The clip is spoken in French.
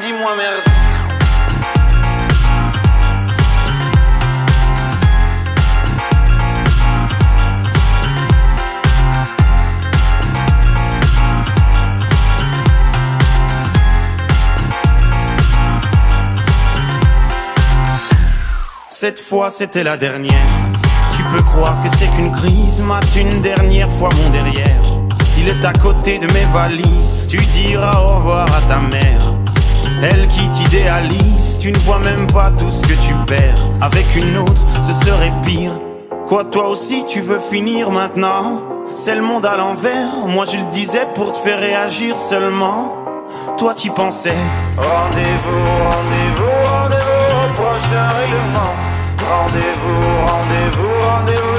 dis-moi merci. Cette fois c'était la dernière. Tu peux croire que c'est qu'une crise, mate une dernière fois mon derrière. Il est à côté de mes valises. Tu diras au revoir à ta mère. Elle qui t'idéalise. Tu ne vois même pas tout ce que tu perds. Avec une autre ce serait pire. Quoi, toi aussi tu veux finir maintenant? C'est le monde à l'envers. Moi je le disais pour te faire réagir seulement. Toi t'y pensais. Rendez-vous, rendez-vous, rendez-vous au prochain règlement. Rendez-vous, rendez-vous, rendez-vous